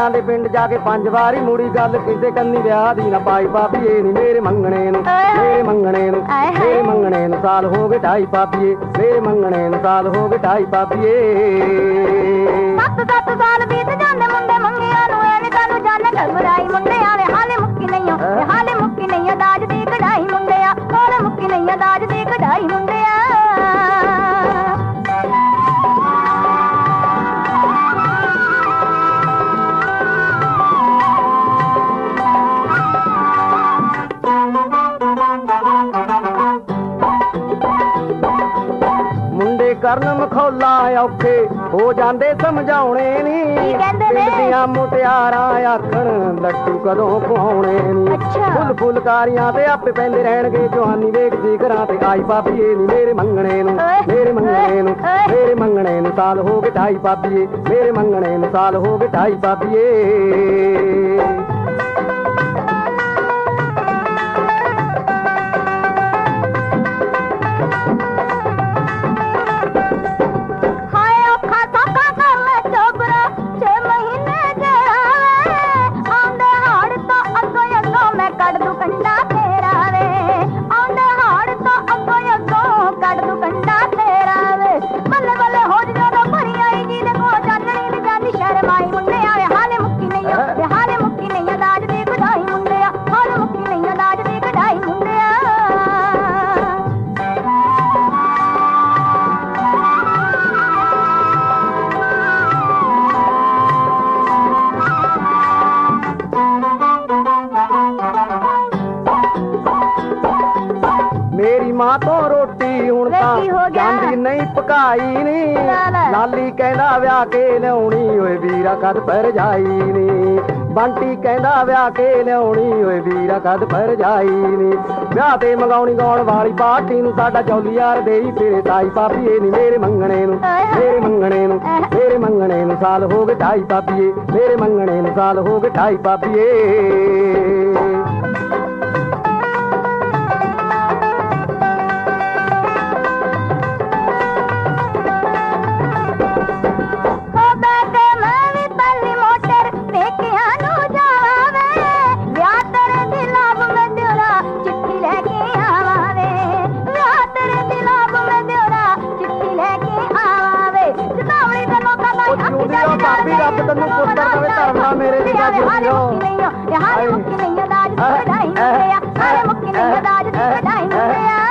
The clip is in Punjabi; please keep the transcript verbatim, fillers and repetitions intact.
ਮੁੰਡਿਆਂ ਦੇ ਪਿੰਡ ਜਾ ਕੇ ਪੰਜ ਵਾਰੀ ਮੁੜੀ ਗੱਲ ਕਿਸੇ ਕੰਨੀ ਵਿਆਹ ਦੀ ਨਾ ਪਾਈ ਪਾਪੀਏ ਨੀ ਮੇਰੇ ਮੰਗਣੇ ਨੂੰ ਮੇਰੇ ਮੰਗਣੇ ਨੂੰ ਮੇਰੇ ਮੰਗਣੇ ਨੂੰ ਸਾਲ ਹੋ ਗਏ ਢਾਈ ਪਾਪੀਏ ਮੇਰੇ ਮੰਗਣੇ ਨੂੰ ਸਾਲ ਹੋ ਗਏ ਢਾਈ ਪਾਪੀਏ ਸੱਤ ਸੱਤ ਸਾਲ ਬੀਤ ਜਾਂਦੇ ਮੁੰਡੇ ਮੰਗਿਆਂ ਨੂੰ ਐਵੇਂ ਕਾਨੂੰ ਜਾਣੇ ਘਬਰਾਈ ਮੁੰਡਿਆਂ ਵੇ ਹਾਲੇ ਮੁੱਕੀ ਨਹੀਂ ਵੇ ਹਾਲੇ ਮੁੱਕੀ ਨਹੀਂ ਦਾਜ ਦੀ ਕਢਾਈ ਮੁੰਡਿਆ ਹਾਲੇ ਮੁੱਕੀ ਨਹੀਂ ਦਾਜ ਦੀ ਕਢਾਈ ਮੁੰਡਿਆ ਕਰਨ ਮਖੌਲਾ ਔਖੇ ਹੋ ਜਾਂਦੇ ਸਮਝਾਉਣੇ ਨੀ ਪਿੰਡ ਦੀਆਂ ਮੁਟਿਆਰਾਂ ਆਖਣ ਲੱਟੂ ਕਦੋਂ ਖਵਾਉਣੇ ਨੀ ਫੁੱਲ ਫੁਲਕਾਰੀਆਂ ਤੇ ਆਪੇ ਪੈਂਦੇ ਰਹਿਣਗੇ ਜਵਾਨੀ ਵੇਖਦੀ ਘਰਾਂ ਤੇ ਆਈ ਪਾਪੀਏ ਨੀ ਮੇਰੇ ਮੰਗਣੇ ਨੂੰ ਮੇਰੇ ਮੰਗਣੇ ਨੂੰ ਮੇਰੇ ਮੰਗਣੇ ਨੂੰ ਸਾਲ ਹੋ ਗਏ ਢਾਈ ਪਾਪੀਏ ਮੇਰੇ ਮੰਗਣੇ ਨੂੰ ਸਾਲ ਹੋ ਗਏ ਢਾਈ ਪਾਪੀਏ ਮੇਰੀ ਮਾਂ ਤੋਂ ਰੋਟੀ ਹੁਣ ਤਾਂ ਜਾਂਦੀ ਨਹੀਂ ਪਕਾਈ ਨੀ ਲਾਲੀ ਕਹਿੰਦਾ ਵਿਆਹ ਕੇ ਲਿਆਉਣੀ ਓਏ ਵੀਰਾ ਕਦ ਪਰ ਜਾਈ ਨੀ ਬੰਟੀ ਕਹਿੰਦਾ ਵਿਆਹ ਕੇ ਲਿਆਉਣੀ ਓਏ ਵੀਰਾ ਕਦ ਪਰ ਜਾਈ ਨੀ ਵਿਆਹ ਤੇ ਮੰਗਾਉਣੀ ਗਾਉਣ ਵਾਲੀ ਪਾਰਟੀ ਨੂੰ ਸਾਡਾ ਚੌਲੀ ਯਾਰ ਦੇਈ ਤੇਰੇ ਤਾਈ ਪਾਪੀਏ ਨੀ ਮੇਰੇ ਮੰਗਣੇ ਨੂੰ ਮੇਰੇ ਮੰਗਣੇ ਨੂੰ ਮੇਰੇ ਮੰਗਣੇ ਨੂੰ ਸਾਲ ਹੋ ਗਏ ਢਾਈ ਪਾਪੀਏ ਮੇਰੇ ਮੰਗਣੇ ਨੂੰ ਸਾਲ ਹੋ ਗਏ ਢਾਈ ਪਾਪੀਏ ਪਾਪੀ ਰੱਬ ਤੈਨੂੰ ਪੁੱਤਰ ਦੇਵੇ ਧਰਮਾ ਮੇਰੇ ਦੀ ਗੱਲ ਜੁੜਿਓ ਹਾਲੇ ਮੁੱਕੀ ਨਹੀਂ ਦਾਜ ਦੀ ਕਢਾਈ ਮੁੰਡਿਆ ਹਾਲੇ ਮੁੱਕੀ ਨਹੀਂ ਦਾਜ ਦੀ ਕਢਾਈ ਮੁੰਡਿਆ